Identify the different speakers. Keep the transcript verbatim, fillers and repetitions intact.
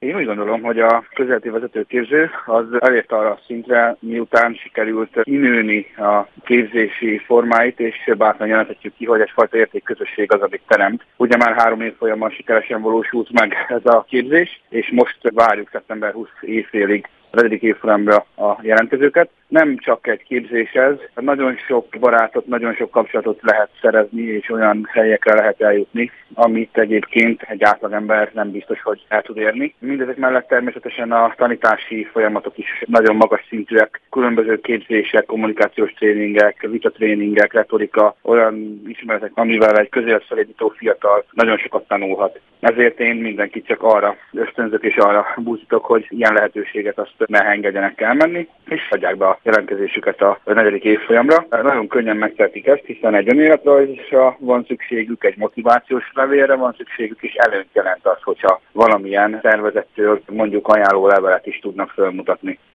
Speaker 1: Én úgy gondolom, hogy a közéleti vezetőképző az elérte arra a szintre, miután sikerült kinőni a képzési formáit, és bátran jelenthetjük ki, hogy egyfajta értékközösség az, amit teremt. Ugye már három évfolyamban sikeresen valósult meg ez a képzés, és most várjuk szeptember huszadika évfélig a negyedik évfolyamra a jelentkezőket. Nem csak egy képzés ez, nagyon sok barátot, nagyon sok kapcsolatot lehet szerezni, és olyan helyekre lehet eljutni, amit egyébként egy átlagember nem biztos, hogy el tud érni. Mindezek mellett természetesen a tanítási folyamatok is nagyon magas szintűek, különböző képzések, kommunikációs tréningek, vitatréningek, retorika, olyan ismeretek, amivel egy közéletfelédító fiatal nagyon sokat tanulhat. Ezért én mindenkit csak arra ösztönzök és arra buzdítok, hogy ilyen lehetőséget azt ne engedjenek elmenni, és adják be a jelentkezésüket a negyedik évfolyamra. Nagyon könnyen megtehetik ezt, hiszen egy önéletrajzra van szükségük, egy motivációs levélre van szükségük, és előnyt jelent az, hogyha valamilyen szervezettől mondjuk ajánló levelet is tudnak felmutatni.